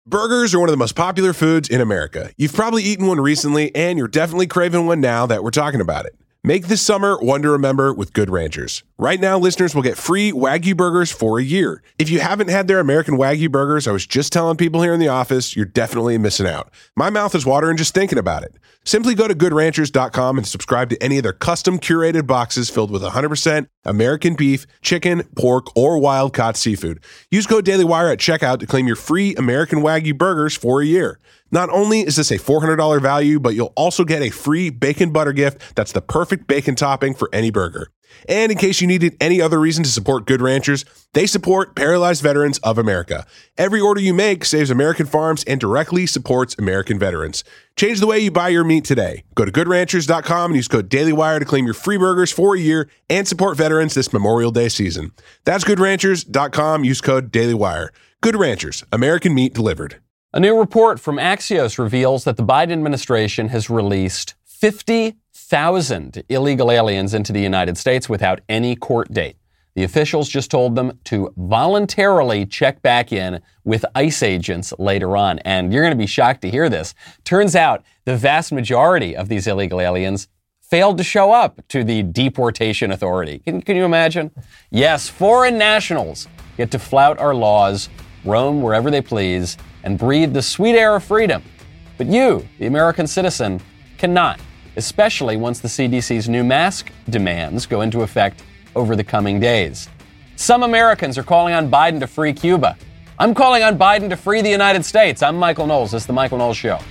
Burgers are one of the most popular foods in America. You've probably eaten one recently, and you're definitely craving one now that we're talking about it. Make this summer one to remember with Good Ranchers. Right now, listeners will get free Wagyu burgers for a year. If you haven't had their American Wagyu burgers, I was just telling people here in the office, you're definitely missing out. My mouth is watering just thinking about it. Simply go to goodranchers.com and subscribe to any of their custom curated boxes filled with 100% American beef, chicken, pork, or wild-caught seafood. Use code DailyWire at checkout to claim your free American Wagyu burgers for a year. Not only is this a $400 value, but you'll also get a free bacon butter gift that's the perfect bacon topping for any burger. And in case you needed any other reason to support Good Ranchers, they support Paralyzed Veterans of America. Every order you make saves American farms and directly supports American veterans. Change the way you buy your meat today. Go to goodranchers.com and use code DailyWire to claim your free burgers for a year and support veterans this Memorial Day season. That's goodranchers.com. Use code DailyWire. Good Ranchers, American meat delivered. A new report from Axios reveals that the Biden administration has released 50,000 illegal aliens into the United States without any court date. The officials just told them to voluntarily check back in with ICE agents later on. And you're going to be shocked to hear this. Turns out the vast majority of these illegal aliens failed to show up to the deportation authority. Can you imagine? Yes, foreign nationals get to flout our laws, roam wherever they please, and breathe the sweet air of freedom. But you, the American citizen, cannot, especially once the CDC's new mask demands go into effect over the coming days. Some Americans are calling on Biden to free Cuba. I'm calling on Biden to free the United States. I'm Michael Knowles. This is The Michael Knowles Show.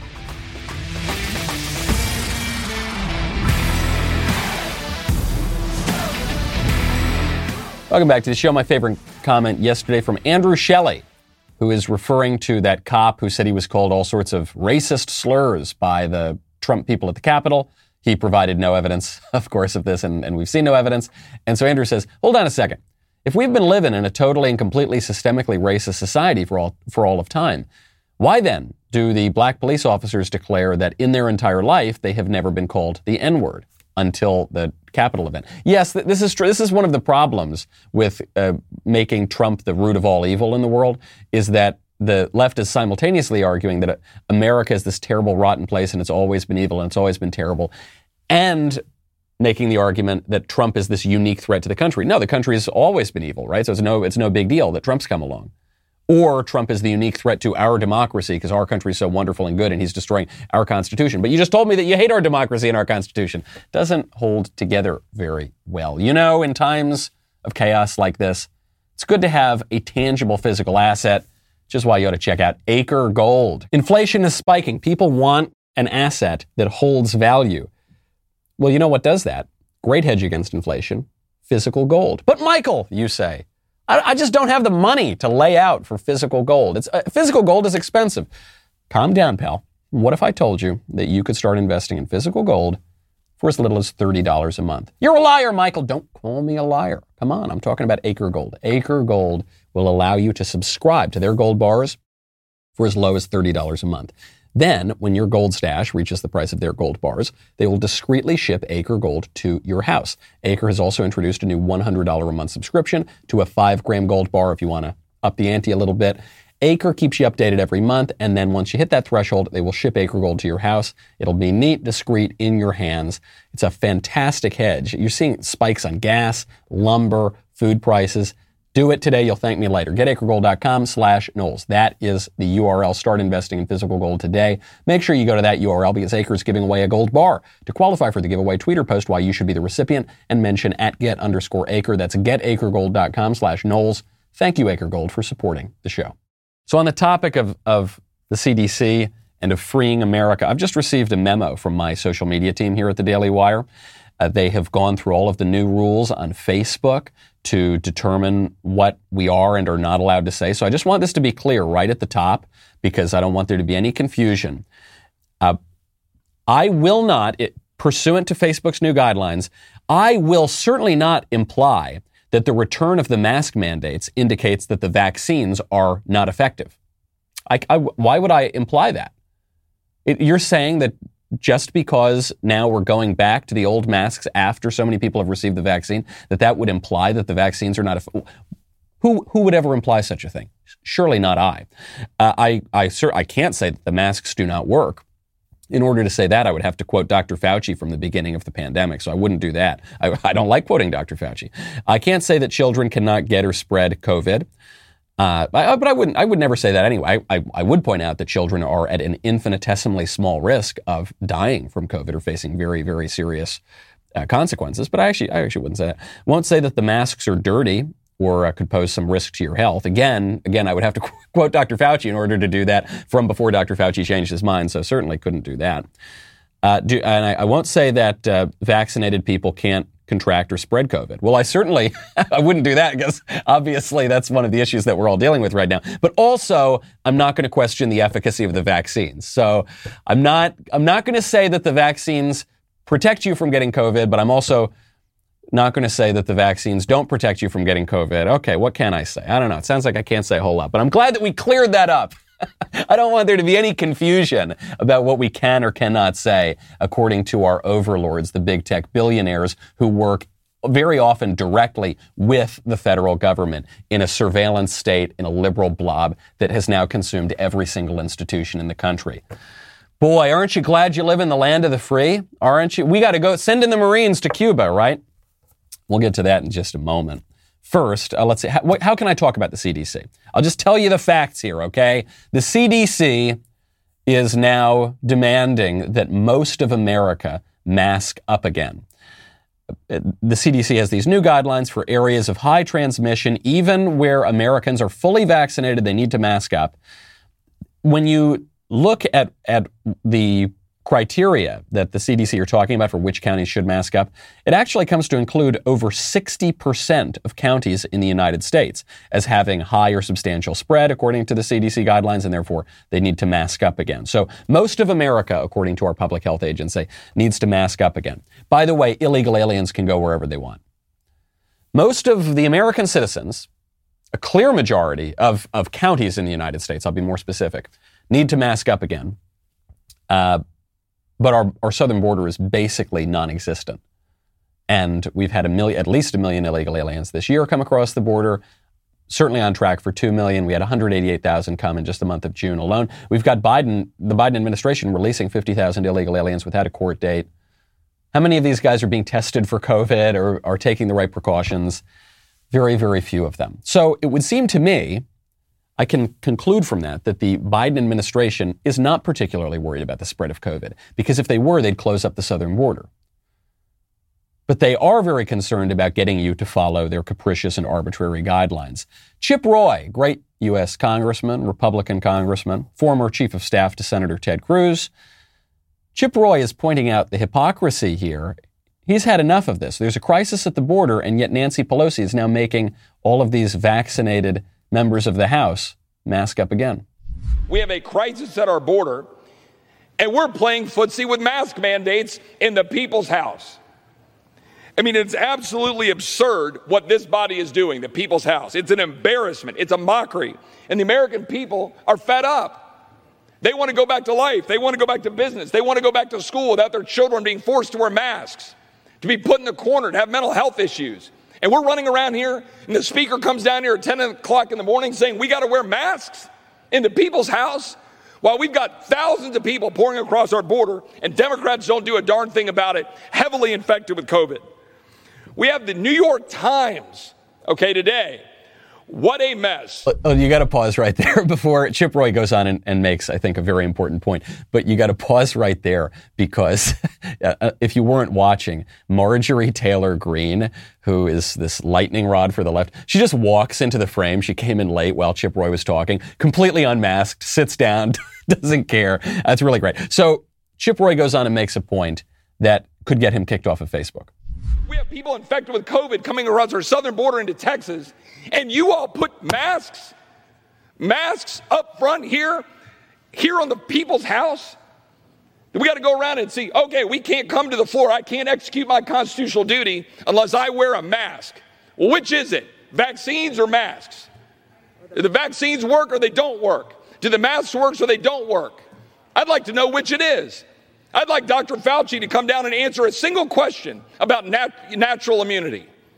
Welcome back to the show. My favorite comment yesterday from Andrew Shelley, who is referring to that cop who said he was called all sorts of racist slurs by the Trump people at the Capitol. He provided no evidence, of course, of this, and we've seen no evidence. And so Andrew says, hold on a second. If we've been living in a totally and completely systemically racist society for all of time, why then do the black police officers declare that in their entire life they have never been called the N-word until the Capitol event? Yes, this is true. This is one of the problems with making Trump the root of all evil in the world, is that the left is simultaneously arguing that America is this terrible, rotten place and it's always been evil and it's always been terrible, and making the argument that Trump is this unique threat to the country. No, the country has always been evil, right? So it's no big deal that Trump's come along. Or Trump is the unique threat to our democracy because our country is so wonderful and good and he's destroying our Constitution. But you just told me that you hate our democracy and our Constitution. Doesn't hold together very well. You know, in times of chaos like this, it's good to have a tangible physical asset, which is why you ought to check out Acre Gold. Inflation is spiking. People want an asset that holds value. Well, you know what does that? Great hedge against inflation, physical gold. But Michael, you say, I just don't have the money to lay out for physical gold. Physical gold is expensive. Calm down, pal. What if I told you that you could start investing in physical gold for as little as $30 a month? You're a liar, Michael. Don't call me a liar. Come on, I'm talking about Acre Gold. Acre Gold will allow you to subscribe to their gold bars for as low as $30 a month. Then, when your gold stash reaches the price of their gold bars, they will discreetly ship Acre Gold to your house. Acre has also introduced a new $100 a month subscription to a 5-gram gold bar if you want to up the ante a little bit. Acre keeps you updated every month, and then once you hit that threshold, they will ship Acre Gold to your house. It'll be neat, discreet, in your hands. It's a fantastic hedge. You're seeing spikes on gas, lumber, food prices. Do it today. You'll thank me later. GetAcreGold.com/Knowles. That is the URL. Start investing in physical gold today. Make sure you go to that URL because Acre is giving away a gold bar. To qualify for the giveaway, tweet or post why you should be the recipient and mention @get_Acre. That's GetAcreGold.com/Knowles. Thank you, Acre Gold, for supporting the show. So on the topic of the CDC and of freeing America, I've just received a memo from my social media team here at the Daily Wire. They have gone through all of the new rules on Facebook to determine what we are and are not allowed to say. So I just want this to be clear right at the top because I don't want there to be any confusion. I will not, pursuant to Facebook's new guidelines, I will certainly not imply that the return of the mask mandates indicates that the vaccines are not effective. Why would I imply that? You're saying that just because now we're going back to the old masks after so many people have received the vaccine, that would imply that the vaccines are not effective? Who would ever imply such a thing? Surely not I. I can't say that the masks do not work. In order to say that, I would have to quote Dr. Fauci from the beginning of the pandemic, so I wouldn't do that. I don't like quoting Dr. Fauci. I can't say that children cannot get or spread COVID, but I would never say that anyway. I would point out that children are at an infinitesimally small risk of dying from COVID or facing very, very serious consequences, but I actually wouldn't say that. Won't say that the masks are dirty or could pose some risk to your health. Again, I would have to quote Dr. Fauci in order to do that from before Dr. Fauci changed his mind, so certainly couldn't do that. And I won't say that vaccinated people can't contract or spread COVID. Well, I wouldn't do that because obviously that's one of the issues that we're all dealing with right now. But also, I'm not going to question the efficacy of the vaccines. So I'm not going to say that the vaccines protect you from getting COVID, but I'm also not going to say that the vaccines don't protect you from getting COVID. Okay, what can I say? I don't know. It sounds like I can't say a whole lot, but I'm glad that we cleared that up. I don't want there to be any confusion about what we can or cannot say according to our overlords, the big tech billionaires who work very often directly with the federal government in a surveillance state, in a liberal blob that has now consumed every single institution in the country. Boy, aren't you glad you live in the land of the free? Aren't you? We got to go send in the Marines to Cuba, right? We'll get to that in just a moment. First, let's see, how can I talk about the CDC? I'll just tell you the facts here, okay? The CDC is now demanding that most of America mask up again. The CDC has these new guidelines for areas of high transmission, even where Americans are fully vaccinated, they need to mask up. When you look at the criteria that the CDC are talking about for which counties should mask up, it actually comes to include over 60% of counties in the United States as having high or substantial spread, according to the CDC guidelines, and therefore they need to mask up again. So most of America, according to our public health agency, needs to mask up again. By the way, illegal aliens can go wherever they want. Most of the American citizens, a clear majority of counties in the United States, I'll be more specific, need to mask up again. But our southern border is basically non-existent. And we've had at least 1 million illegal aliens this year come across the border, certainly on track for 2 million. We had 188,000 come in just the month of June alone. We've got the Biden administration releasing 50,000 illegal aliens without a court date. How many of these guys are being tested for COVID or are taking the right precautions? Very, very few of them. So it would seem to me, I can conclude from that the Biden administration is not particularly worried about the spread of COVID, because if they were, they'd close up the southern border. But they are very concerned about getting you to follow their capricious and arbitrary guidelines. Chip Roy, great U.S. congressman, Republican congressman, former chief of staff to Senator Ted Cruz. Chip Roy is pointing out the hypocrisy here. He's had enough of this. There's a crisis at the border, and yet Nancy Pelosi is now making all of these vaccinated members of the House mask up again. We have a crisis at our border, and we're playing footsie with mask mandates in the people's house. I mean, it's absolutely absurd what this body is doing, the people's house. It's an embarrassment. It's a mockery. And the American people are fed up. They want to go back to life. They want to go back to business. They want to go back to school without their children being forced to wear masks, to be put in the corner, to have mental health issues. And we're running around here, and the speaker comes down here at 10 o'clock in the morning saying we got to wear masks in the people's house, while we've got thousands of people pouring across our border, and Democrats don't do a darn thing about it, heavily infected with COVID. We have the New York Times, today. What a mess. Oh, you got to pause right there before Chip Roy goes on and makes, I think, a very important point. But you got to pause right there because if you weren't watching, Marjorie Taylor Greene, who is this lightning rod for the left, she just walks into the frame. She came in late while Chip Roy was talking, completely unmasked, sits down, doesn't care. That's really great. So Chip Roy goes on and makes a point that could get him kicked off of Facebook. We have people infected with COVID coming across our southern border into Texas, and you all put masks up front here on the people's house. We got to go around and see, okay, we can't come to the floor. I can't execute my constitutional duty unless I wear a mask. Well, which is it? Vaccines or masks? Do the vaccines work or they don't work? Do the masks work or they don't work? I'd like to know which it is. I'd like Dr. Fauci to come down and answer a single question about natural immunity.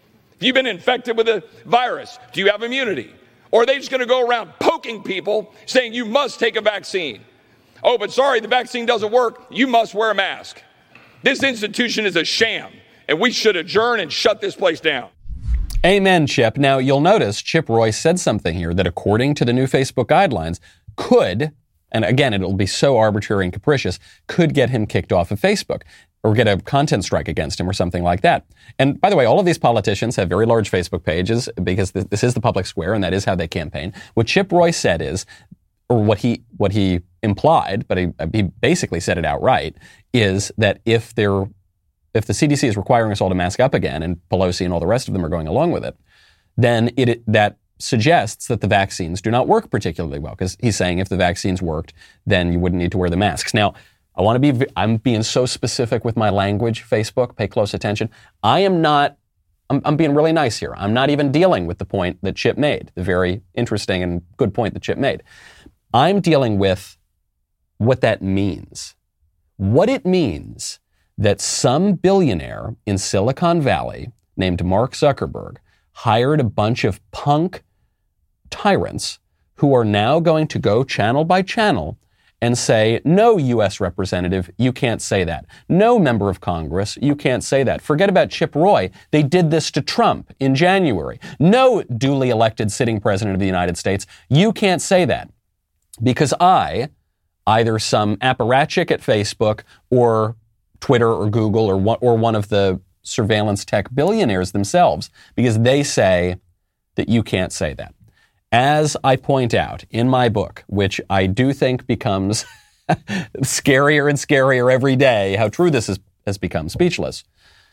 If you've been infected with a virus, do you have immunity? Or are they just going to go around poking people saying you must take a vaccine? Oh, but sorry, the vaccine doesn't work. You must wear a mask. This institution is a sham, and we should adjourn and shut this place down. Amen, Chip. Now, you'll notice Chip Roy said something here that, according to the new Facebook guidelines, could, and again, it'll be so arbitrary and capricious, could get him kicked off of Facebook or get a content strike against him or something like that. And by the way, all of these politicians have very large Facebook pages because this is the public square and that is how they campaign. What Chip Roy said is, or what he implied, but he basically said it outright, is that if the CDC is requiring us all to mask up again, and Pelosi and all the rest of them are going along with it, then that suggests that the vaccines do not work particularly well. Because he's saying if the vaccines worked, then you wouldn't need to wear the masks. Now, I'm being so specific with my language, Facebook, pay close attention. I'm being really nice here. I'm not even dealing with the point that Chip made, the very interesting and good point that Chip made. I'm dealing with what that means. What it means that some billionaire in Silicon Valley named Mark Zuckerberg hired a bunch of punk tyrants who are now going to go channel by channel and say, no, U.S. representative, you can't say that. No, member of Congress, you can't say that. Forget about Chip Roy. They did this to Trump in January. No, duly elected sitting president of the United States, you can't say that. Because either some apparatchik at Facebook or Twitter or Google or one of the surveillance tech billionaires themselves, because they say that you can't say that. As I point out in my book, which I do think becomes scarier and scarier every day, how true this has become, Speechless.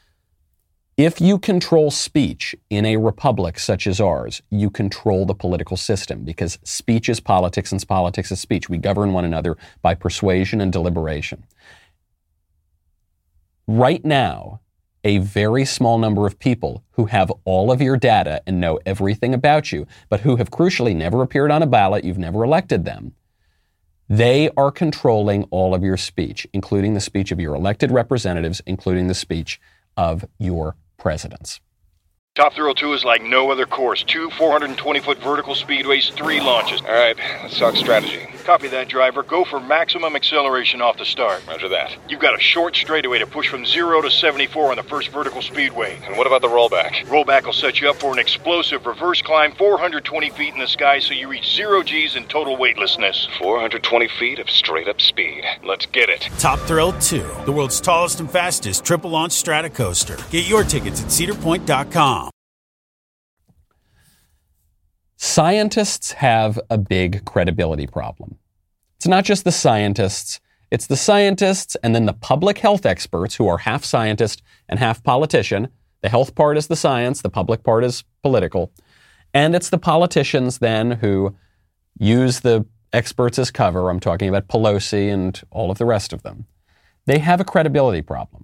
If you control speech in a republic such as ours, you control the political system, because speech is politics and politics is speech. We govern one another by persuasion and deliberation. Right now, a very small number of people who have all of your data and know everything about you, but who have crucially never appeared on a ballot, you've never elected them, they are controlling all of your speech, including the speech of your elected representatives, including the speech of your presidents. Top Thrill 2 is like no other course. 2 420-foot vertical speedways, 3 launches. All right, let's talk strategy. Copy that, driver. Go for maximum acceleration off the start. Roger that. You've got a short straightaway to push from 0 to 74 on the first vertical speedway. And what about the rollback? Rollback will set you up for an explosive reverse climb 420 feet in the sky so you reach 0 G's in total weightlessness. 420 feet of straight-up speed. Let's get it. Top Thrill 2, the world's tallest and fastest triple-launch strata coaster. Get your tickets at cedarpoint.com. Scientists have a big credibility problem. It's not just the scientists, it's the scientists and then the public health experts who are half scientist and half politician. The health part is the science, the public part is political. And it's the politicians then who use the experts as cover. I'm talking about Pelosi and all of the rest of them. They have a credibility problem.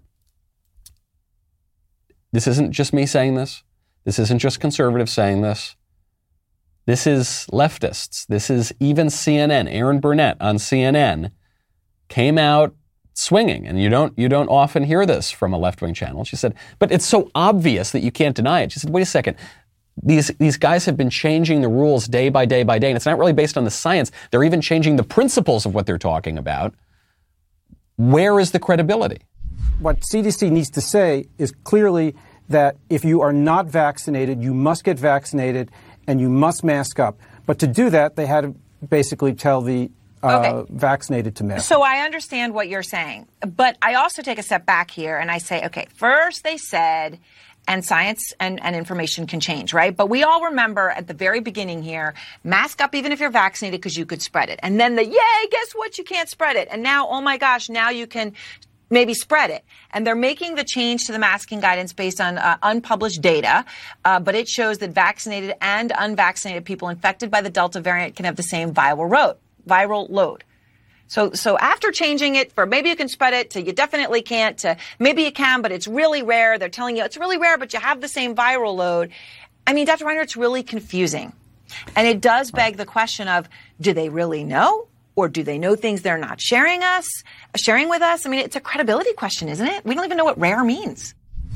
This isn't just me saying this. This isn't just conservatives saying this. This is leftists. This is even CNN. Erin Burnett on CNN came out swinging, and you don't often hear this from a left-wing channel. She said, but it's so obvious that you can't deny it. She said, wait a second. These guys have been changing the rules day by day by day, and it's not really based on the science. They're even changing the principles of what they're talking about. Where is the credibility? What CDC needs to say is clearly that if you are not vaccinated, you must get vaccinated and you must mask up. But to do that, they had to basically tell the vaccinated to mask. So I understand what you're saying. But I also take a step back here and I say, okay, first they said, and science and information can change, right? But we all remember at the very beginning here, mask up even if you're vaccinated because you could spread it. And then yay, guess what? You can't spread it. And now, oh my gosh, now you can maybe spread it. And they're making the change to the masking guidance based on unpublished data, but it shows that vaccinated and unvaccinated people infected by the Delta variant can have the same viral load. So after changing it for maybe you can spread it to you definitely can't to maybe you can, but it's really rare. They're telling you it's really rare, but you have the same viral load. I mean, Dr. Reiner, it's really confusing. And it does beg the question of, do they really know? Or do they know things they're not sharing with us? I mean, it's a credibility question, isn't it? We don't even know what rare means.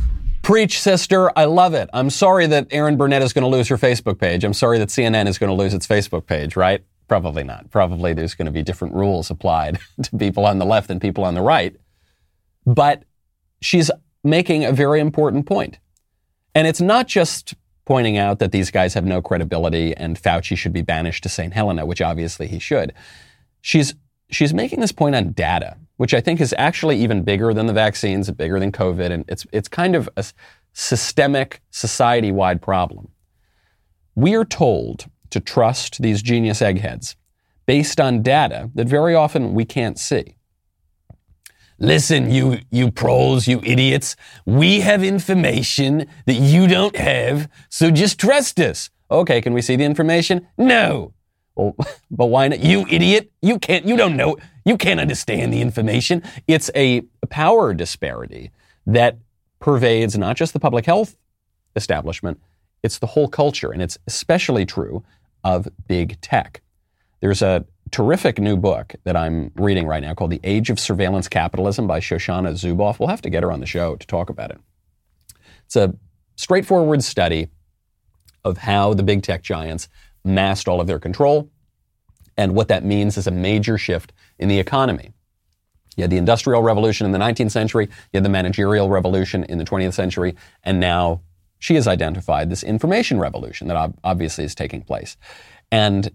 Preach, sister. I love it. I'm sorry that Erin Burnett is going to lose her Facebook page. I'm sorry that CNN is going to lose its Facebook page, right? Probably not. Probably there's going to be different rules applied to people on the left and people on the right. But she's making a very important point. And it's not just pointing out that these guys have no credibility and Fauci should be banished to St. Helena, which obviously he should. She's making this point on data, which I think is actually even bigger than the vaccines, bigger than COVID, and it's kind of a systemic, society-wide problem. We are told to trust these genius eggheads based on data that very often we can't see. Listen, you proles, you idiots, we have information that you don't have, so just trust us. Okay, can we see the information? No. Well, but why not? You idiot. You don't know. You can't understand the information. It's a power disparity that pervades not just the public health establishment, it's the whole culture. And it's especially true of big tech. There's a terrific new book that I'm reading right now called The Age of Surveillance Capitalism by Shoshana Zuboff. We'll have to get her on the show to talk about it. It's a straightforward study of how the big tech giants masked all of their control, and what that means is a major shift in the economy. You had the Industrial Revolution in the 19th century, you had the Managerial Revolution in the 20th century, and now she has identified this information revolution that obviously is taking place. And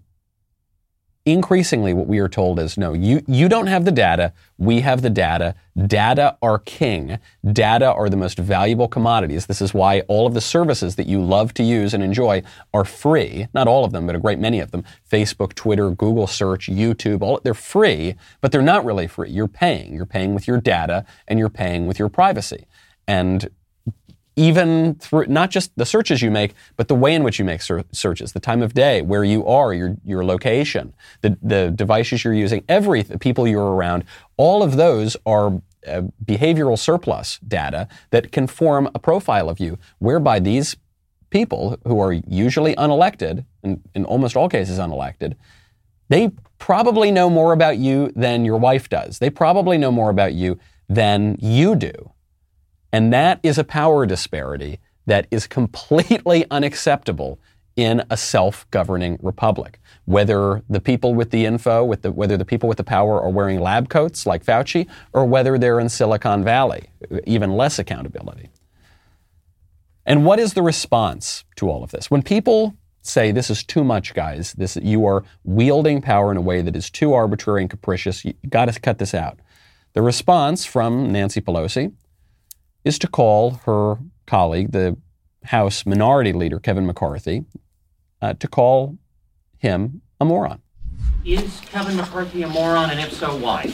increasingly what we are told is, no, you don't have the data, we have the data. Data are king. Data are the most valuable commodities. This is why all of the services that you love to use and enjoy are free. Not all of them, but a great many of them. Facebook, Twitter, Google search, YouTube, they're free, but they're not really free. You're paying. You're paying with your data and you're paying with your privacy. And even through not just the searches you make, but the way in which you make searches, the time of day, where you are, your location, the devices you're using, the people you're around, all of those are behavioral surplus data that can form a profile of you, whereby these people who are usually unelected, and in almost all cases unelected, they probably know more about you than your wife does. They probably know more about you than you do. And that is a power disparity that is completely unacceptable in a self-governing republic. Whether the people with the info, whether the people with the power are wearing lab coats like Fauci, or whether they're in Silicon Valley, even less accountability. And what is the response to all of this? When people say, this is too much, guys, you are wielding power in a way that is too arbitrary and capricious, you got to cut this out. The response from Nancy Pelosi is to call her colleague, the House Minority Leader, Kevin McCarthy, to call him a moron. Is Kevin McCarthy a moron, and if so, why?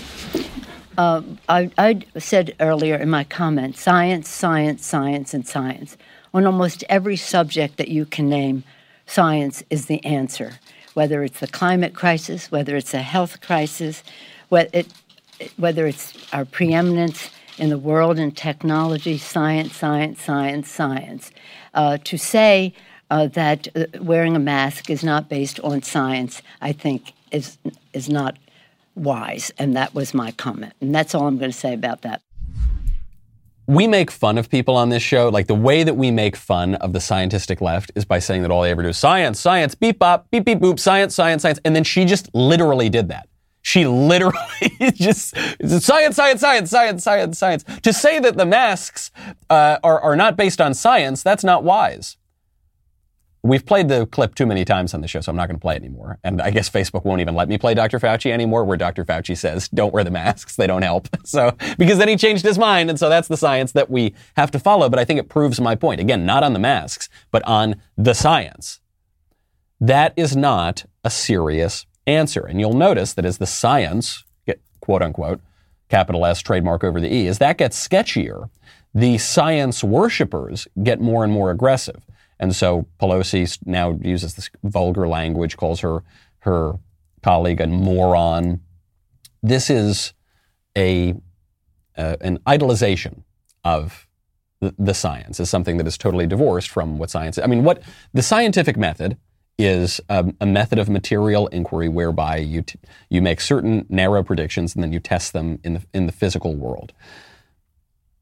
I said earlier in my comment, science, science, science, and science. On almost every subject that you can name, science is the answer. Whether it's the climate crisis, whether it's a health crisis, whether it's our preeminence in the world in technology, science, science, science, science. To say that wearing a mask is not based on science, I think is not wise. And that was my comment. And that's all I'm going to say about that. We make fun of people on this show. Like, the way that we make fun of the scientistic left is by saying that all they ever do is science, science, beep, bop, beep, beep, boop, science, science, science. And then she just literally did that. She literally just, science, science, science, science, science, science. To say that the masks are not based on science, that's not wise. We've played the clip too many times on the show, so I'm not going to play it anymore. And I guess Facebook won't even let me play Dr. Fauci anymore, where Dr. Fauci says, don't wear the masks, they don't help. So, because then he changed his mind, and so that's the science that we have to follow. But I think it proves my point. Again, not on the masks, but on the science. That is not a serious answer. And you'll notice that as the science, quote unquote, capital S, trademark over the E, as that gets sketchier, the science worshipers get more and more aggressive. And so Pelosi now uses this vulgar language, calls her colleague a moron. This is an idolization of the science, is something that is totally divorced from what science is. I mean, what the scientific method is a method of material inquiry whereby you make certain narrow predictions and then you test them in the physical world.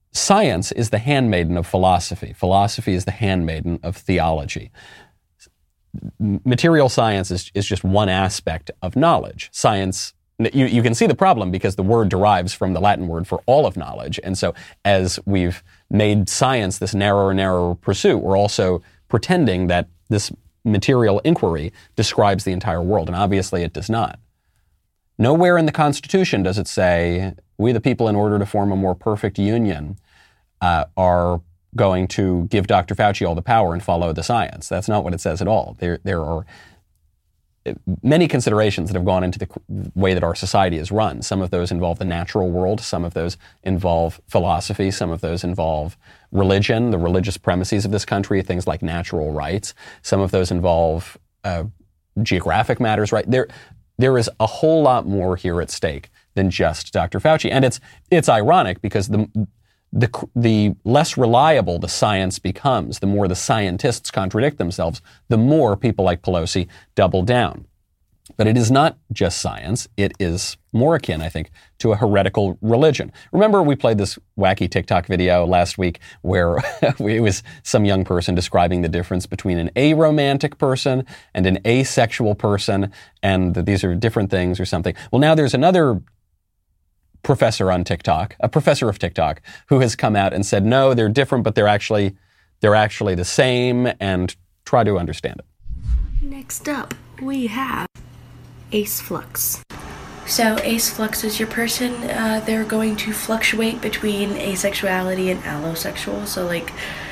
science is the handmaiden of philosophy. Philosophy is the handmaiden of theology. Material science is just one aspect of knowledge. Science, you can see the problem because the word derives from the Latin word for all of knowledge. And so as we've made science this narrower and narrower pursuit, we're also pretending that this material inquiry describes the entire world. And obviously it does not. Nowhere in the Constitution does it say, we the people, in order to form a more perfect union, are going to give Dr. Fauci all the power and follow the science. That's not what it says at all. There are many considerations that have gone into the way that our society is run. Some of those involve the natural world. Some of those involve philosophy. Some of those involve religion, the religious premises of this country, things like natural rights. Some of those involve geographic matters, right? There is a whole lot more here at stake than just Dr. Fauci. And it's ironic because the less reliable the science becomes, the more the scientists contradict themselves, the more people like Pelosi double down. But it is not just science. It is more akin, I think, to a heretical religion. Remember, we played this wacky TikTok video last week where it was some young person describing the difference between an aromantic person and an asexual person, and that these are different things or something. Well, now there's another professor on TikTok, a professor of TikTok, who has come out and said, no, they're different, but they're actually the same, and try to understand it. Next up, we have Ace Flux. So Ace Flux is your person. They're going to fluctuate between asexuality and allosexual. So like,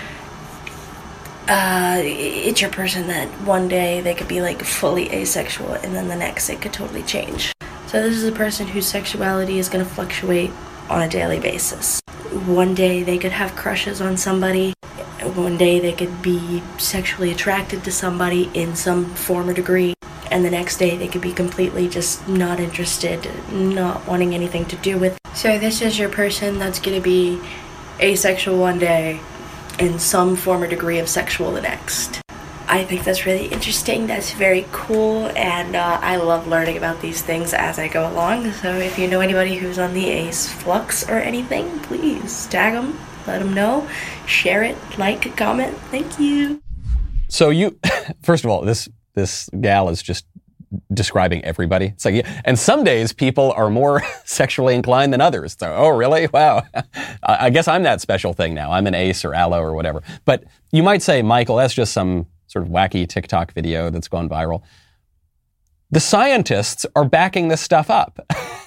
it's your person that one day they could be like fully asexual and then the next it could totally change. So this is a person whose sexuality is going to fluctuate on a daily basis. One day they could have crushes on somebody. One day they could be sexually attracted to somebody in some form or degree. And the next day they could be completely just not interested, not wanting anything to do with. So this is your person that's going to be asexual one day and some form or degree of sexual the next. I think that's really interesting. That's very cool, and I love learning about these things as I go along. So if you know anybody who's on the Ace Flux or anything, please tag them, let them know, share it, like, comment. Thank you. So first of all, this gal is just describing everybody. It's like, yeah, and some days people are more sexually inclined than others. So, oh, really? Wow. I guess I'm that special thing now. I'm an ace or allo or whatever. But you might say, Michael, that's just some sort of wacky TikTok video that's gone viral. The scientists are backing this stuff up.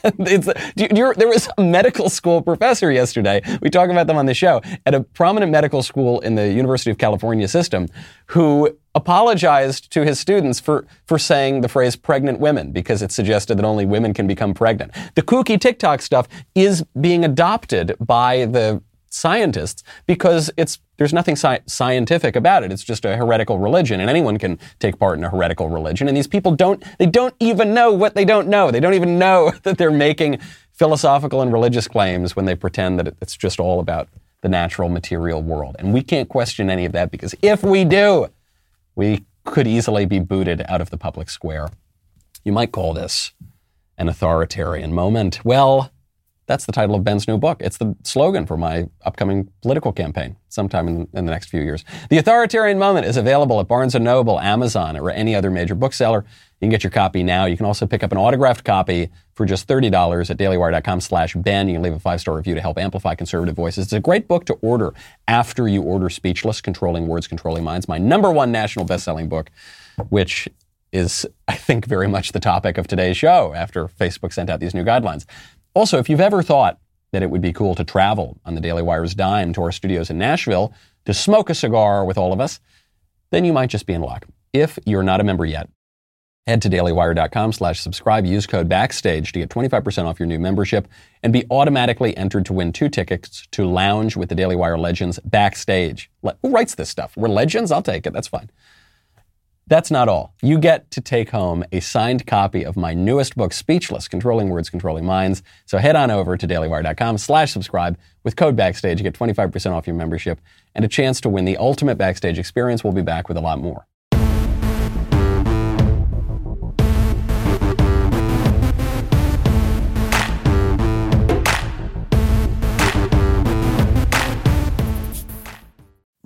There was a medical school professor yesterday, we talk about them on the show, at a prominent medical school in the University of California system, who apologized to his students for saying the phrase pregnant women because it suggested that only women can become pregnant. The kooky TikTok stuff is being adopted by the scientists because there's nothing scientific about it. It's just a heretical religion, and anyone can take part in a heretical religion. And these people don't even know what they don't know. They don't even know that they're making philosophical and religious claims when they pretend that it's just all about the natural material world. And we can't question any of that because if we do, we could easily be booted out of the public square. You might call this an authoritarian moment. Well, that's the title of Ben's new book. It's the slogan for my upcoming political campaign sometime in the next few years. The Authoritarian Moment is available at Barnes & Noble, Amazon, or any other major bookseller. You can get your copy now. You can also pick up an autographed copy for just $30 at dailywire.com/Ben. You can leave a 5-star review to help amplify conservative voices. It's a great book to order after you order Speechless, Controlling Words, Controlling Minds, my #1 national best-selling book, which is, I think, very much the topic of today's show after Facebook sent out these new guidelines. Also, if you've ever thought that it would be cool to travel on the Daily Wire's dime to our studios in Nashville to smoke a cigar with all of us, then you might just be in luck. If you're not a member yet, head to dailywire.com/subscribe, use code BACKSTAGE to get 25% off your new membership and be automatically entered to win 2 tickets to lounge with the Daily Wire legends backstage. Who writes this stuff? We're legends? I'll take it. That's fine. That's not all. You get to take home a signed copy of my newest book, Speechless, Controlling Words, Controlling Minds. So head on over to dailywire.com/subscribe with code BACKSTAGE. You get 25% off your membership and a chance to win the ultimate backstage experience. We'll be back with a lot more.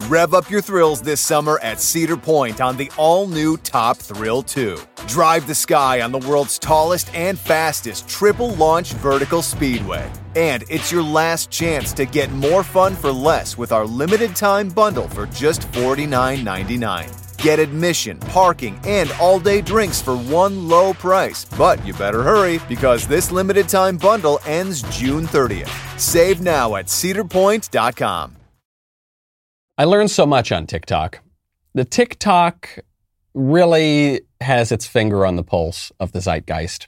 Rev up your thrills this summer at Cedar Point on the all-new Top Thrill 2. Drive the sky on the world's tallest and fastest triple-launch vertical speedway. And it's your last chance to get more fun for less with our limited-time bundle for just $49.99. Get admission, parking, and all-day drinks for one low price. But you better hurry, because this limited-time bundle ends June 30th. Save now at cedarpoint.com. I learned so much on TikTok. The TikTok really has its finger on the pulse of the zeitgeist.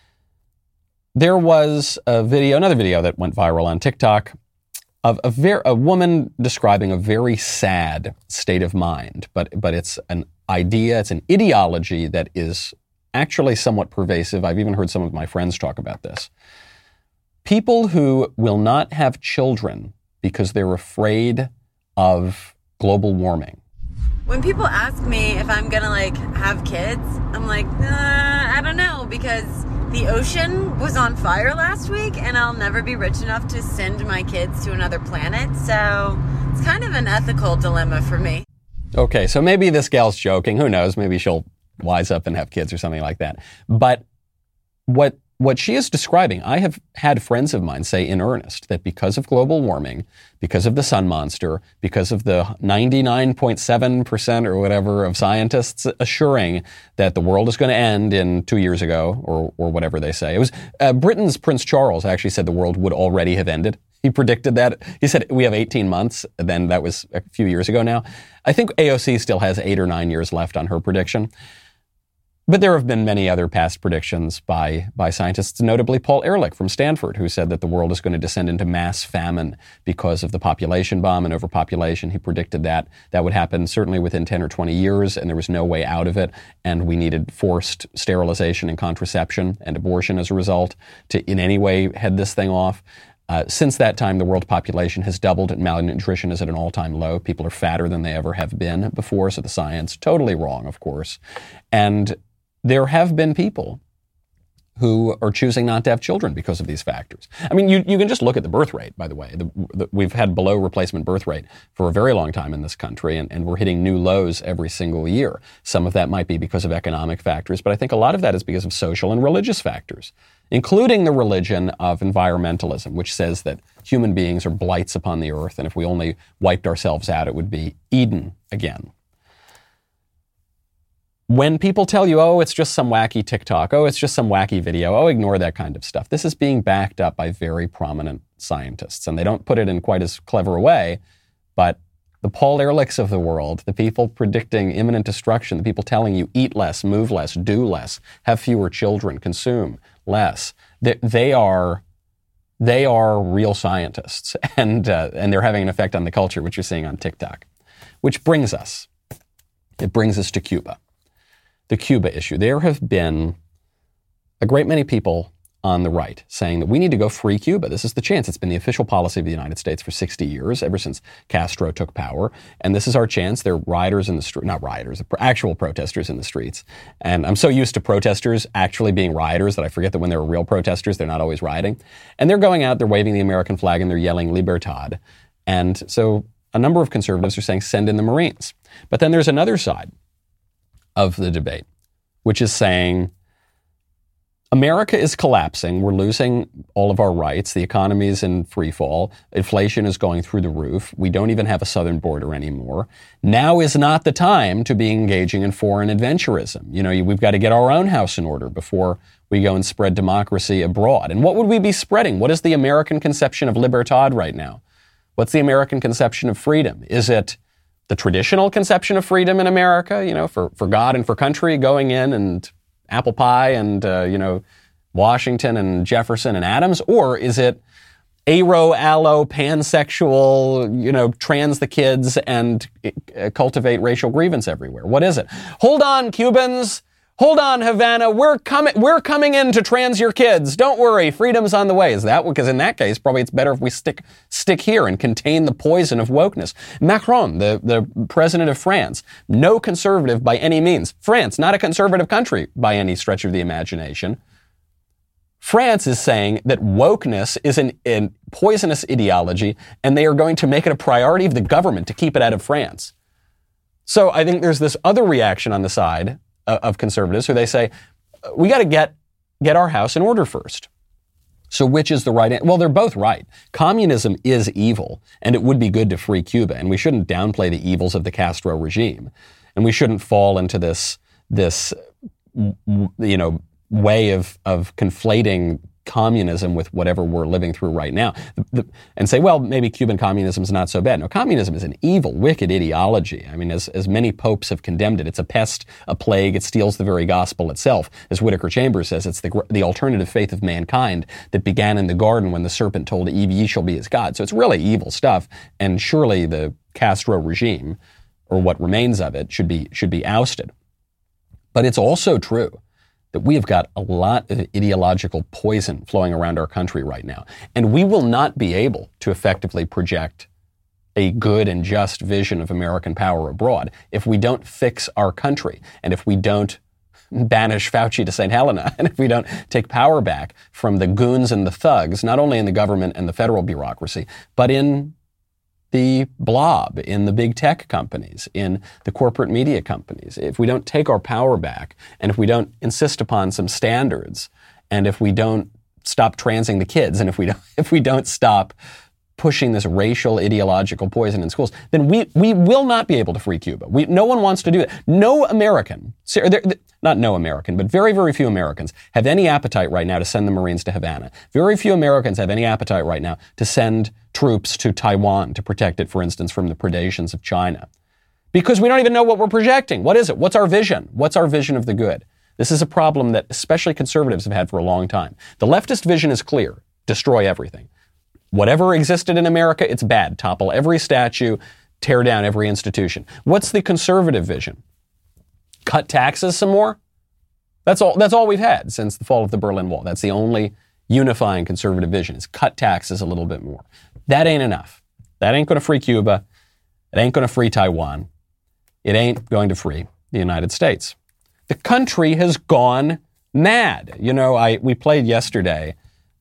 There was another video that went viral on TikTok of a woman describing a very sad state of mind, but it's an idea, it's an ideology that is actually somewhat pervasive. I've even heard some of my friends talk about this. People who will not have children because they're afraid of global warming. When people ask me if I'm gonna have kids, I'm like, I don't know, because the ocean was on fire last week and I'll never be rich enough to send my kids to another planet. So it's kind of an ethical dilemma for me. Okay, so maybe this gal's joking. Who knows? Maybe she'll wise up and have kids or something like that. But what she is describing, I have had friends of mine say in earnest that because of global warming, because of the sun monster, because of the 99.7% or whatever of scientists assuring that the world is going to end in 2 years ago, or whatever they say. It was Britain's Prince Charles actually said the world would already have ended. He predicted that. He said we have 18 months. Then that was a few years ago now. I think AOC still has 8 or 9 years left on her prediction. But there have been many other past predictions by scientists, notably Paul Ehrlich from Stanford, who said that the world is going to descend into mass famine because of the population bomb and overpopulation. He predicted that would happen certainly within 10 or 20 years, and there was no way out of it, and we needed forced sterilization and contraception and abortion as a result to in any way head this thing off. Since that time, the world population has doubled and malnutrition is at an all-time low. People are fatter than they ever have been before, so the science, totally wrong, of course. And there have been people who are choosing not to have children because of these factors. I mean, you can just look at the birth rate, by the way. We've had below replacement birth rate for a very long time in this country, and we're hitting new lows every single year. Some of that might be because of economic factors, but I think a lot of that is because of social and religious factors, including the religion of environmentalism, which says that human beings are blights upon the earth, and if we only wiped ourselves out, it would be Eden again. When people tell you, oh, it's just some wacky TikTok, oh, it's just some wacky video, oh, ignore that kind of stuff. This is being backed up by very prominent scientists, and they don't put it in quite as clever a way, but the Paul Ehrlichs of the world, the people predicting imminent destruction, the people telling you eat less, move less, do less, have fewer children, consume less, they are real scientists, and they're having an effect on the culture, which you're seeing on TikTok. Which brings us to Cuba. The Cuba issue. There have been a great many people on the right saying that we need to go free Cuba. This is the chance. It's been the official policy of the United States for 60 years, ever since Castro took power. And this is our chance. There are rioters in the street, not rioters, actual protesters in the streets. And I'm so used to protesters actually being rioters that I forget that when they're real protesters, they're not always rioting. And they're going out, they're waving the American flag, and they're yelling Libertad. And so a number of conservatives are saying, send in the Marines. But then there's another side of the debate, which is saying America is collapsing. We're losing all of our rights. The economy is in free fall. Inflation is going through the roof. We don't even have a southern border anymore. Now is not the time to be engaging in foreign adventurism. You know, we've got to get our own house in order before we go and spread democracy abroad. And what would we be spreading? What is the American conception of libertad right now? What's the American conception of freedom? Is it the traditional conception of freedom in America, you know, for God and for country, going in and apple pie and, Washington and Jefferson and Adams? Or is it aro, allo, pansexual, trans the kids and cultivate racial grievance everywhere? What is it? Hold on, Cubans. Hold on, Havana. We're coming in to trans your kids. Don't worry. Freedom's on the way. Is that because in that case, probably it's better if we stick here and contain the poison of wokeness. Macron, the president of France, no conservative by any means. France, not a conservative country by any stretch of the imagination. France is saying that wokeness is a poisonous ideology, and they are going to make it a priority of the government to keep it out of France. So I think there's this other reaction on the side of conservatives who they say, we got to get our house in order first. So which is the right answer? Well, they're both right. Communism is evil, and it would be good to free Cuba, and we shouldn't downplay the evils of the Castro regime, and we shouldn't fall into this way of conflating communism with whatever we're living through right now, and say, well, maybe Cuban communism is not so bad. No, communism is an evil, wicked ideology. I mean, as many popes have condemned it, it's a pest, a plague. It steals the very gospel itself. As Whittaker Chambers says, it's the alternative faith of mankind that began in the garden when the serpent told Eve, ye shall be as God. So it's really evil stuff, and surely the Castro regime, or what remains of it, should be ousted. But it's also true that we have got a lot of ideological poison flowing around our country right now. And we will not be able to effectively project a good and just vision of American power abroad if we don't fix our country, and if we don't banish Fauci to St. Helena, and if we don't take power back from the goons and the thugs, not only in the government and the federal bureaucracy, but in the blob, in the big tech companies, in the corporate media companies. If we don't take our power back, and if we don't insist upon some standards, and if we don't stop transing the kids, and if we don't stop pushing this racial ideological poison in schools, then we will not be able to free Cuba. No one wants to do it. No American, not no American, but very, very few Americans have any appetite right now to send the Marines to Havana. Very few Americans have any appetite right now to send troops to Taiwan to protect it, for instance, from the predations of China. Because we don't even know what we're projecting. What is it? What's our vision? What's our vision of the good? This is a problem that especially conservatives have had for a long time. The leftist vision is clear. Destroy everything. Whatever existed in America, it's bad. Topple every statue, tear down every institution. What's the conservative vision? Cut taxes some more? That's all we've had since the fall of the Berlin Wall. That's the only unifying conservative vision, is cut taxes a little bit more. That ain't enough. That ain't going to free Cuba. It ain't going to free Taiwan. It ain't going to free the United States. The country has gone mad. We played yesterday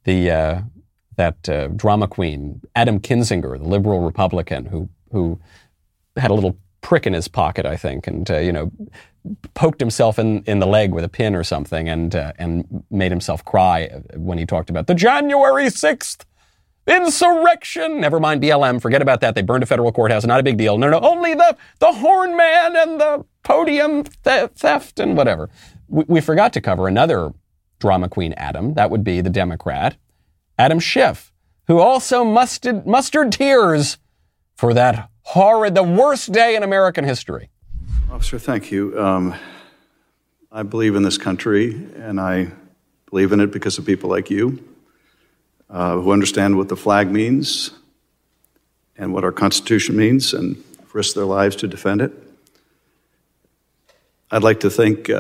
that drama queen, Adam Kinzinger, the liberal Republican who had a little prick in his pocket, I think, and poked himself in the leg with a pin or something, and made himself cry when he talked about the January 6th insurrection. Never mind BLM, forget about that. They burned a federal courthouse, not a big deal. No, only the horn man and the podium theft and whatever. We forgot to cover another drama queen, Adam. That would be the Democrat, Adam Schiff, who also mustered tears for that the worst day in American history. Officer, thank you. I believe in this country, and I believe in it because of people like you, who understand what the flag means and what our Constitution means and risk their lives to defend it. I'd like to think,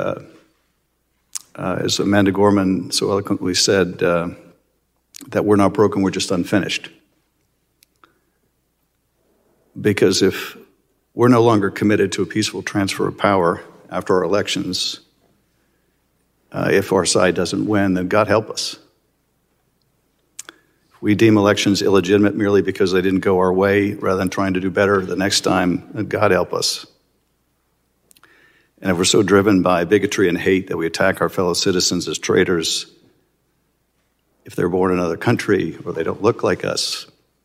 as Amanda Gorman so eloquently said, that we're not broken, we're just unfinished. Because if we're no longer committed to a peaceful transfer of power after our elections, if our side doesn't win, then God help us. If we deem elections illegitimate merely because they didn't go our way, rather than trying to do better the next time, then God help us. And if we're so driven by bigotry and hate that we attack our fellow citizens as traitors, if they're born in another country or they don't look like us,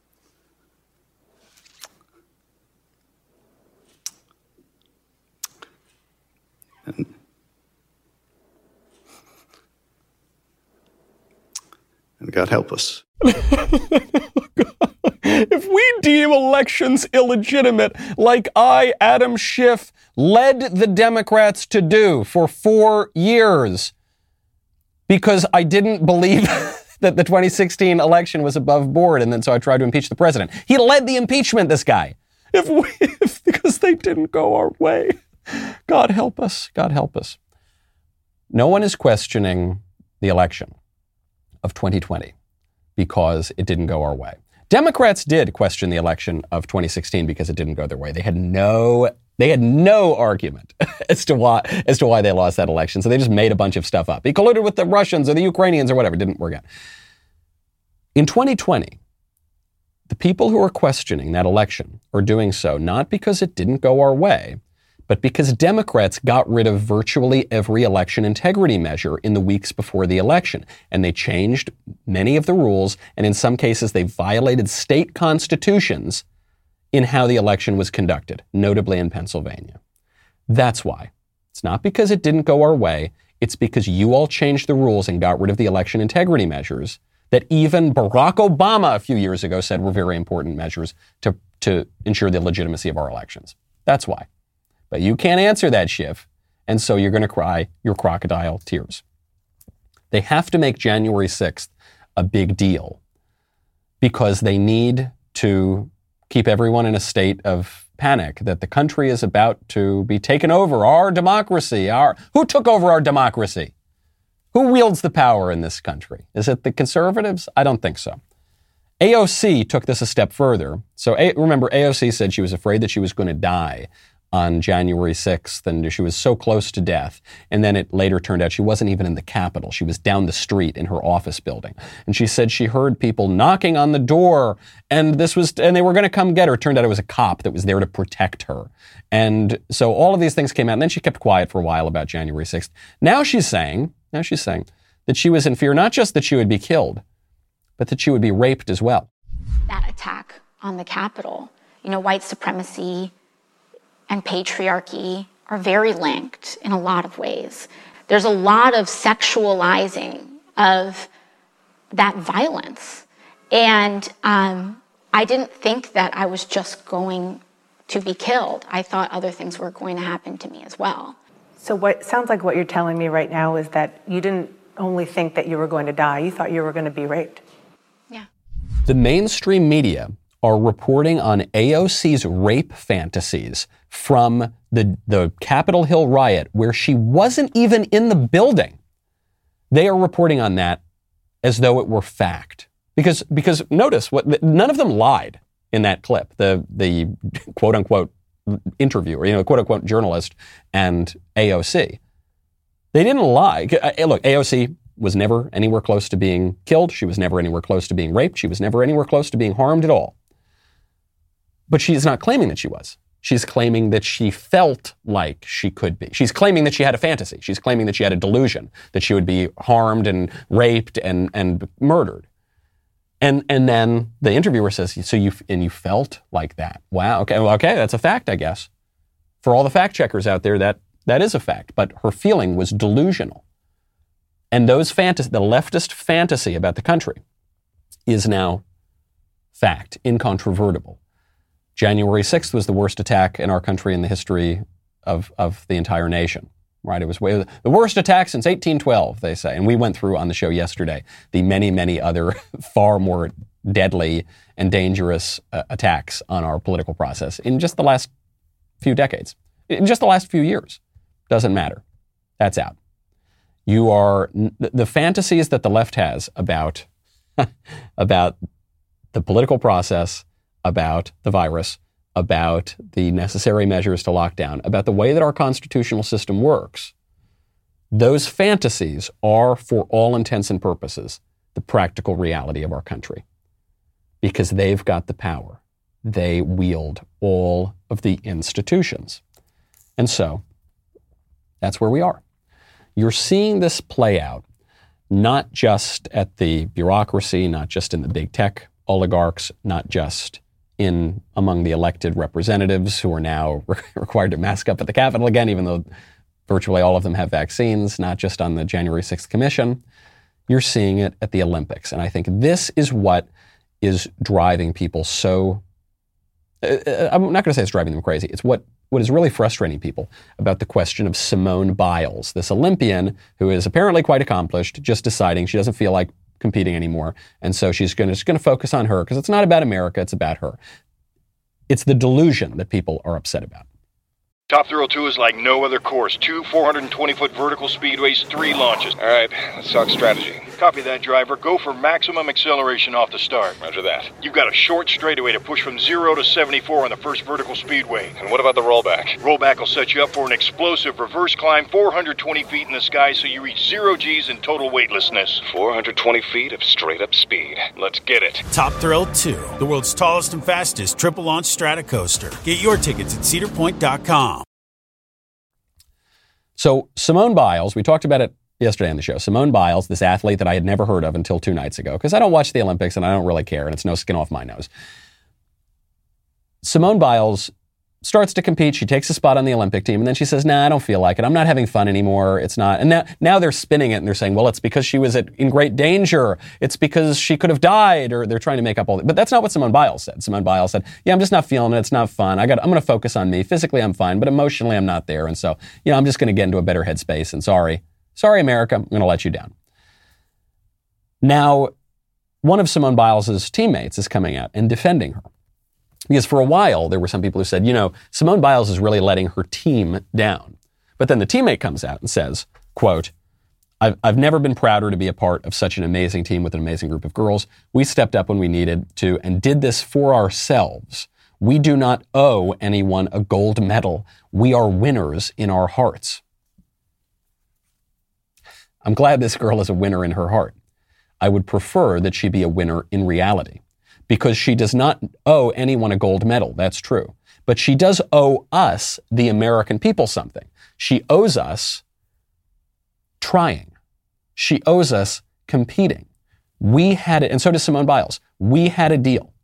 and God help us. If we deem elections illegitimate, like I, Adam Schiff, led the Democrats to do for 4 years, because I didn't believe that the 2016 election was above board, and then so I tried to impeach the president. He led the impeachment, this guy. Because they didn't go our way. God help us. God help us. No one is questioning the election of 2020 because it didn't go our way. Democrats did question the election of 2016 because it didn't go their way. They had no They had no argument as to why they lost that election. So they just made a bunch of stuff up. He colluded with the Russians or the Ukrainians or whatever. It didn't work out. In 2020, the people who are questioning that election are doing so not because it didn't go our way, but because Democrats got rid of virtually every election integrity measure in the weeks before the election. And they changed many of the rules, and in some cases they violated state constitutions in how the election was conducted, notably in Pennsylvania. That's why. It's not because it didn't go our way. It's because you all changed the rules and got rid of the election integrity measures that even Barack Obama a few years ago said were very important measures to ensure the legitimacy of our elections. That's why. But you can't answer that, Schiff, and so you're going to cry your crocodile tears. They have to make January 6th a big deal because they need to keep everyone in a state of panic that the country is about to be taken over. Our democracy, who took over our democracy? Who wields the power in this country? Is it the conservatives? I don't think so. AOC took this a step further. So remember, AOC said she was afraid that she was going to die on January 6th, and she was so close to death. And then it later turned out she wasn't even in the Capitol. She was down the street in her office building. And she said she heard people knocking on the door, and they were going to come get her. It turned out it was a cop that was there to protect her. And so all of these things came out, and then she kept quiet for a while about January 6th. Now she's saying that she was in fear, not just that she would be killed, but that she would be raped as well. That attack on the Capitol, white supremacy and patriarchy are very linked in a lot of ways. There's a lot of sexualizing of that violence. And I didn't think that I was just going to be killed. I thought other things were going to happen to me as well. So what sounds like what you're telling me right now is that you didn't only think that you were going to die, you thought you were going to be raped. Yeah. The mainstream media are reporting on AOC's rape fantasies from the Capitol Hill riot, where she wasn't even in the building. They are reporting on that as though it were fact. Because notice, none of them lied in that clip. The quote-unquote interviewer, quote-unquote journalist and AOC. They didn't lie. Look, AOC was never anywhere close to being killed. She was never anywhere close to being raped. She was never anywhere close to being harmed at all. But she's not claiming that she was. She's claiming that she felt like she could be. She's claiming that she had a fantasy. She's claiming that she had a delusion, that she would be harmed and raped and murdered. And then the interviewer says, so you felt like that. Wow, okay, that's a fact, I guess. For all the fact checkers out there, that is a fact. But her feeling was delusional. And the leftist fantasy about the country is now fact, incontrovertible. January 6th was the worst attack in our country in the history of the entire nation, right? It was the worst attack since 1812, they say. And we went through on the show yesterday the many, many other far more deadly and dangerous attacks on our political process in just the last few decades, in just the last few years. Doesn't matter. That's out. The fantasies that the left has about the political process, about the virus, about the necessary measures to lock down, about the way that our constitutional system works, those fantasies are, for all intents and purposes, the practical reality of our country. Because they've got the power. They wield all of the institutions. And so, that's where we are. You're seeing this play out, not just at the bureaucracy, not just in the big tech oligarchs, not just among the elected representatives who are now required to mask up at the Capitol again, even though virtually all of them have vaccines, not just on the January 6th Commission. You're seeing it at the Olympics. And I think this is what is driving people so... I'm not going to say it's driving them crazy. It's what is really frustrating people about the question of Simone Biles, this Olympian who is apparently quite accomplished, just deciding she doesn't feel like competing anymore. And so she's just going to focus on her because it's not about America, it's about her. It's the delusion that people are upset about. Top Thrill 2 is like no other course. 2 420-foot vertical speedways, 3 launches. All right, let's talk strategy. Copy that, driver. Go for maximum acceleration off the start. Roger that. You've got a short straightaway to push from 0 to 74 on the first vertical speedway. And what about the rollback? Rollback will set you up for an explosive reverse climb 420 feet in the sky so you reach 0 G's in total weightlessness. 420 feet of straight-up speed. Let's get it. Top Thrill 2, the world's tallest and fastest triple-launch Stratocoaster. Get your tickets at cedarpoint.com. So Simone Biles, we talked about it yesterday on the show. Simone Biles, this athlete that I had never heard of until 2 nights ago, because I don't watch the Olympics and I don't really care, and it's no skin off my nose. Simone Biles starts to compete. She takes a spot on the Olympic team, and then she says, nah, I don't feel like it. I'm not having fun anymore. It's not. And now they're spinning it, and they're saying, well, it's because she was in great danger. It's because she could have died, or they're trying to make up all that. But that's not what Simone Biles said. Simone Biles said, yeah, I'm just not feeling it. It's not fun. I'm going to focus on me. Physically, I'm fine, but emotionally, I'm not there. And so, I'm just going to get into a better headspace. And sorry, America, I'm going to let you down. Now, one of Simone Biles' teammates is coming out and defending her. Because for a while, there were some people who said, Simone Biles is really letting her team down. But then the teammate comes out and says, quote, I've never been prouder to be a part of such an amazing team with an amazing group of girls. We stepped up when we needed to and did this for ourselves. We do not owe anyone a gold medal. We are winners in our hearts. I'm glad this girl is a winner in her heart. I would prefer that she be a winner in reality. Because she does not owe anyone a gold medal, that's true. But she does owe us, the American people, something. She owes us trying. She owes us competing. We had it, and so does Simone Biles. We had a deal.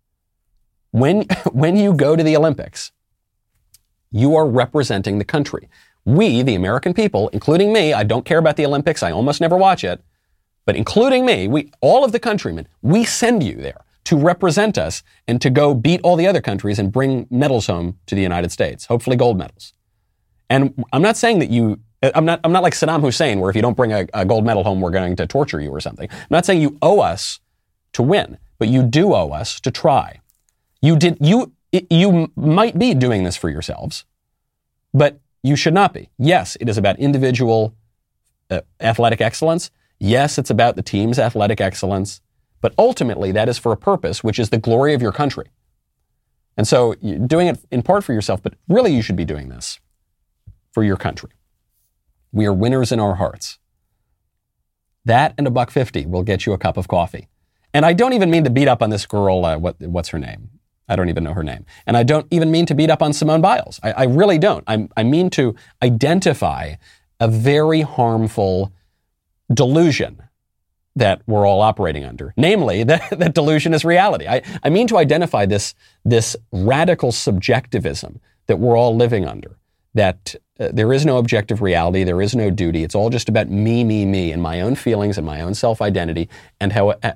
When you go to the Olympics, you are representing the country. We, the American people, including me, I don't care about the Olympics, I almost never watch it, but including me, all of the countrymen, we send you there to represent us and to go beat all the other countries and bring medals home to the United States, hopefully gold medals. And I'm not saying that I'm not like Saddam Hussein, where if you don't bring a gold medal home, we're going to torture you or something. I'm not saying you owe us to win, but you do owe us to try. You might be doing this for yourselves, but you should not be. Yes, it is about individual athletic excellence. Yes, it's about the team's athletic excellence. But ultimately, that is for a purpose, which is the glory of your country. And so you're doing it in part for yourself, but really you should be doing this for your country. We are winners in our hearts. That and $1.50 will get you a cup of coffee. And I don't even mean to beat up on this girl, what's her name? I don't even know her name. And I don't even mean to beat up on Simone Biles. I really don't. I mean to identify a very harmful delusion that we're all operating under. Namely, that delusion is reality. I mean to identify this radical subjectivism that we're all living under, that there is no objective reality, there is no duty. It's all just about me, and my own feelings and my own self-identity, and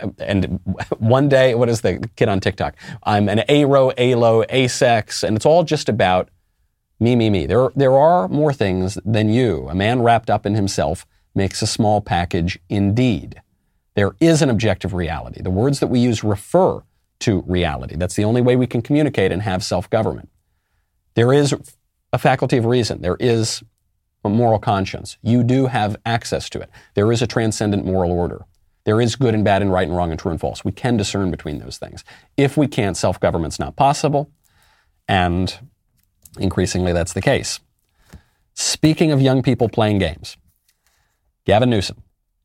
one day, what is the kid on TikTok? I'm an aro, alo, asex, and it's all just about me. There are more things than you. A man wrapped up in himself makes a small package indeed. There is an objective reality. The words that we use refer to reality. That's the only way we can communicate and have self-government. There is a faculty of reason. There is a moral conscience. You do have access to it. There is a transcendent moral order. There is good and bad and right and wrong and true and false. We can discern between those things. If we can't, self-government's not possible, and increasingly that's the case. Speaking of young people playing games, Gavin Newsom,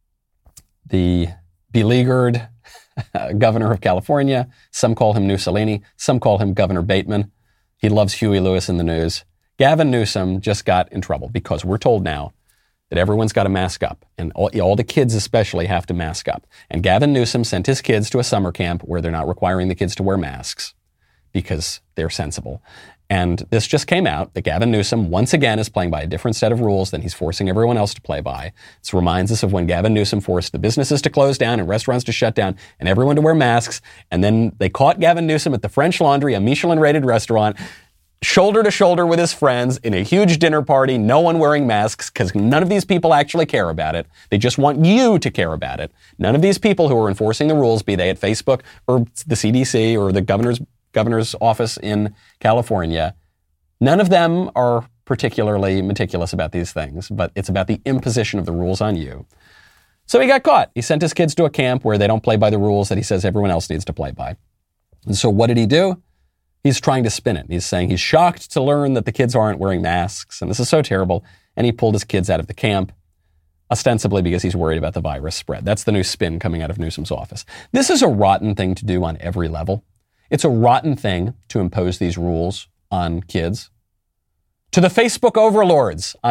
the beleaguered governor of California. Some call him Mussolini. Some call him Governor Bateman. He loves Huey Lewis in the news. Gavin Newsom just got in trouble because we're told now that everyone's got to mask up, and all the kids especially have to mask up. And Gavin Newsom sent his kids to a summer camp where they're not requiring the kids to wear masks because they're sensible. And this just came out that Gavin Newsom, once again, is playing by a different set of rules than he's forcing everyone else to play by. This reminds us of when Gavin Newsom forced the businesses to close down and restaurants to shut down and everyone to wear masks. And then they caught Gavin Newsom at the French Laundry, a Michelin-rated restaurant, shoulder to shoulder with his friends in a huge dinner party, no one wearing masks, because none of these people actually care about it. They just want you to care about it. None of these people who are enforcing the rules, be they at Facebook or the CDC or the governor's office in California, None of them are particularly meticulous about these things, but it's about the imposition of the rules on you. So he got caught. He sent his kids to a camp where they don't play by the rules that he says everyone else needs to play by. And so what did he do? He's trying to spin it. He's saying he's shocked to learn that the kids aren't wearing masks, and this is so terrible. And he pulled his kids out of the camp, ostensibly because he's worried about the virus spread. That's the new spin coming out of Newsom's office. This is a rotten thing to do on every level. It's a rotten thing to impose these rules on kids. To the Facebook overlords, I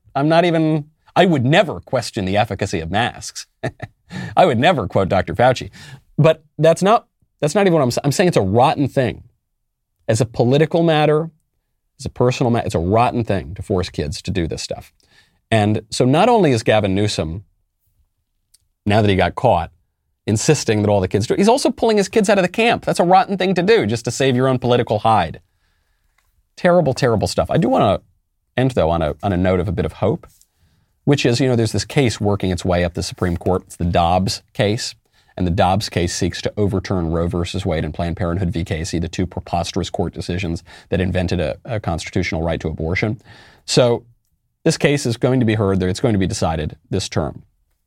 would never question the efficacy of masks. I would never quote Dr. Fauci. But that's not even what I'm saying. I'm saying it's a rotten thing. As a political matter, as a personal matter, it's a rotten thing to force kids to do this stuff. And so not only is Gavin Newsom, now that he got caught, insisting that all the kids do it, he's also pulling his kids out of the camp. That's a rotten thing to do, just to save your own political hide. Terrible, terrible stuff. I do want to end, though, on a note of a bit of hope, which is, there's this case working its way up the Supreme Court. It's the Dobbs case. And the Dobbs case seeks to overturn Roe versus Wade and Planned Parenthood v. Casey, the two preposterous court decisions that invented a constitutional right to abortion. So this case is going to be heard. It's going to be decided this term.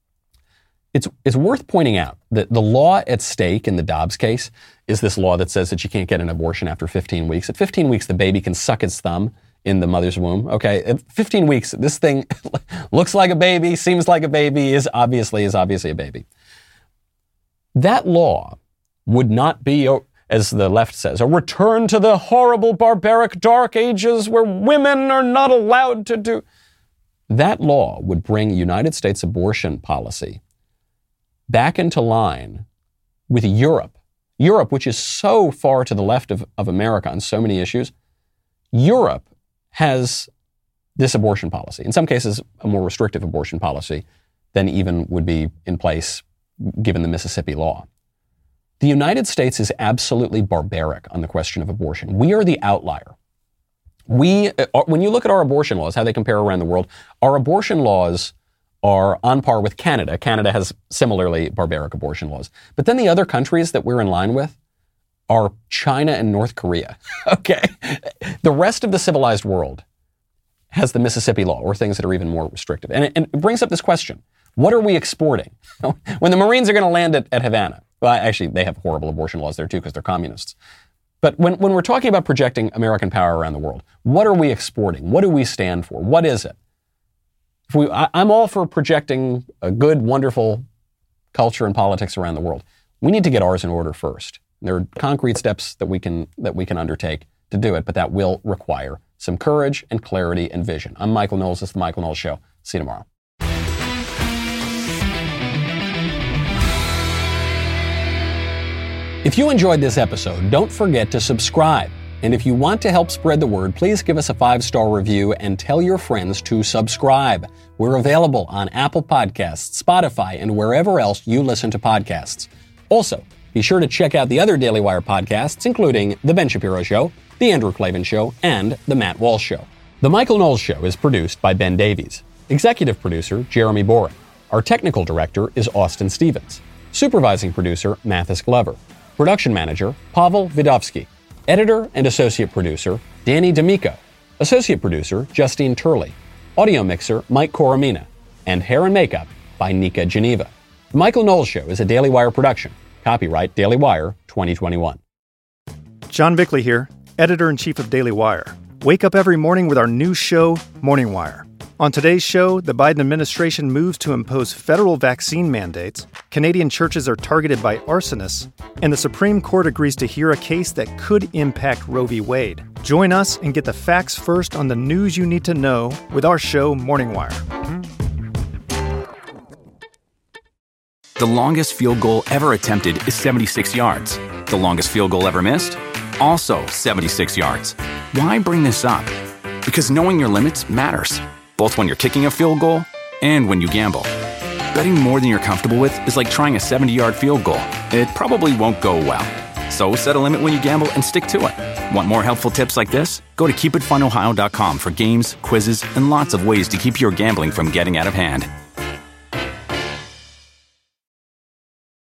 It's worth pointing out that the law at stake in the Dobbs case is this law that says that you can't get an abortion after 15 weeks. At 15 weeks, the baby can suck its thumb in the mother's womb. Okay, at 15 weeks, this thing looks like a baby, seems like a baby, is obviously a baby. That law would not be, as the left says, a return to the horrible, barbaric, dark ages where women are not allowed to do. That law would bring United States abortion policy back into line with Europe. Europe, which is so far to the left of America on so many issues, Europe has this abortion policy. In some cases, a more restrictive abortion policy than even would be in place given the Mississippi law. The United States is absolutely barbaric on the question of abortion. We are the outlier. When you look at our abortion laws, how they compare around the world, our abortion laws are on par with Canada. Canada has similarly barbaric abortion laws. But then the other countries that we're in line with are China and North Korea. Okay? The rest of the civilized world has the Mississippi law, or things that are even more restrictive. And it brings up this question. What are we exporting? When the Marines are going to land at Havana, well, actually, they have horrible abortion laws there too because they're communists. But when we're talking about projecting American power around the world, what are we exporting? What do we stand for? What is it? I'm all for projecting a good, wonderful culture and politics around the world. We need to get ours in order first. There are concrete steps that we can undertake to do it, but that will require some courage and clarity and vision. I'm Michael Knowles. This is The Michael Knowles Show. See you tomorrow. If you enjoyed this episode, don't forget to subscribe. And if you want to help spread the word, please give us a 5-star review and tell your friends to subscribe. We're available on Apple Podcasts, Spotify, and wherever else you listen to podcasts. Also, be sure to check out the other Daily Wire podcasts, including The Ben Shapiro Show, The Andrew Klavan Show, and The Matt Walsh Show. The Michael Knowles Show is produced by Ben Davies. Executive producer, Jeremy Boring. Our technical director is Austin Stevens. Supervising producer, Mathis Glover. Production manager, Pavel Vidovsky. Editor and associate producer, Danny D'Amico. Associate producer, Justine Turley. Audio mixer, Mike Coromina. And hair and makeup by Nika Geneva. The Michael Knowles Show is a Daily Wire production. Copyright Daily Wire 2021. John Bickley here, editor-in-chief of Daily Wire. Wake up every morning with our new show, Morning Wire. On today's show, the Biden administration moves to impose federal vaccine mandates, Canadian churches are targeted by arsonists, and the Supreme Court agrees to hear a case that could impact Roe v. Wade. Join us and get the facts first on the news you need to know with our show, Morning Wire. The longest field goal ever attempted is 76 yards. The longest field goal ever missed? Also 76 yards. Why bring this up? Because knowing your limits matters, both when you're kicking a field goal and when you gamble. Betting more than you're comfortable with is like trying a 70-yard field goal. It probably won't go well. So set a limit when you gamble and stick to it. Want more helpful tips like this? Go to keepitfunohio.com for games, quizzes, and lots of ways to keep your gambling from getting out of hand.